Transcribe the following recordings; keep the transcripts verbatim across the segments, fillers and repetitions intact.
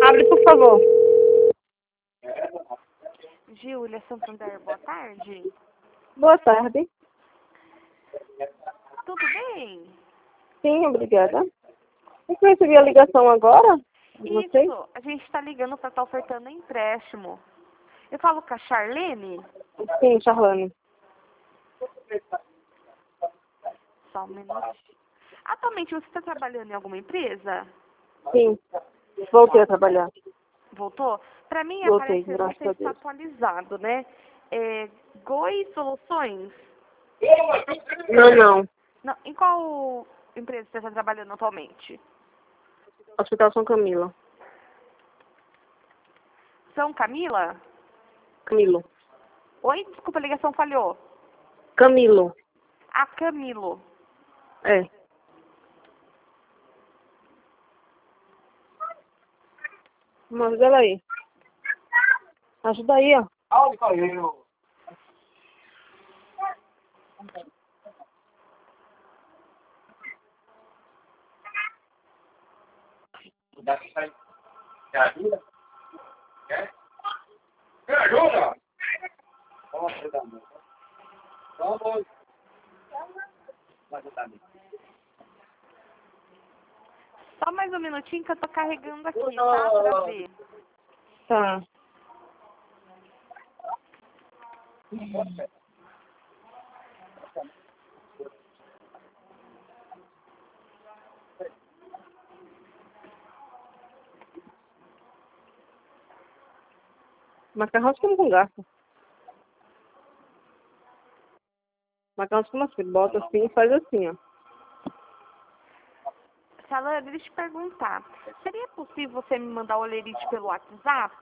Abre, por favor. Júlia Santander, boa tarde. Boa tarde. Tudo bem? Sim, obrigada. Eu recebi a ligação agora? De vocês? Isso, a gente está ligando para estar ofertando empréstimo. Eu falo com a Charlene? Sim, Charlane. Só um minutinho. Atualmente você está trabalhando em alguma empresa? Sim. Voltei a trabalhar. Voltou? Para mim Voltei, aparece que graças você a está Deus. atualizado, né? É, Goi Soluções? Não, não. Não, em qual empresa você está trabalhando atualmente? Hospital São Camilo. São Camila? Camilo. Oi, desculpa, a ligação falhou. Camilo. Ah, Camilo. É. Mas ela aí. Ajuda aí, ó. Quer ajuda? Quer? Quer ajuda? Vamos ajudar, amor. Vamos. Vai ajudar, amigo. Só mais um minutinho que eu tô carregando aqui, tá? Pra ver. Tá. Macarrão como com garfo. Macarrão como assim? Bota assim e faz assim, ó. Salana, deixa eu te perguntar. Seria possível você me mandar o olerite pelo WhatsApp?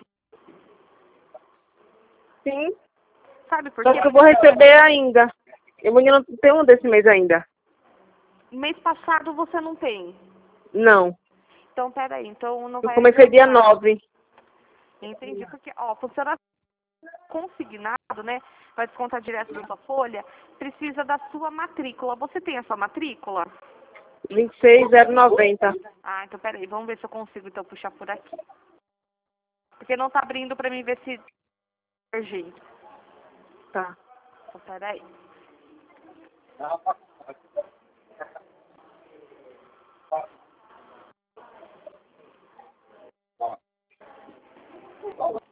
Sim. Sabe por Só quê? que eu vou receber ainda. Eu ainda não tenho um desse mês ainda. Mês passado você não tem. Não. Então, peraí. Então, não Eu vai comecei dia adiantar. nove. Entendi. Porque, ó, funciona consignado, né? Vai descontar direto da sua folha. Precisa da sua matrícula. Você tem a sua matrícula? vinte e seis zero noventa. Ah, então peraí. Vamos ver se eu consigo, então, puxar por aqui. Porque não tá abrindo pra mim ver se... urgente. Tá. Então, peraí.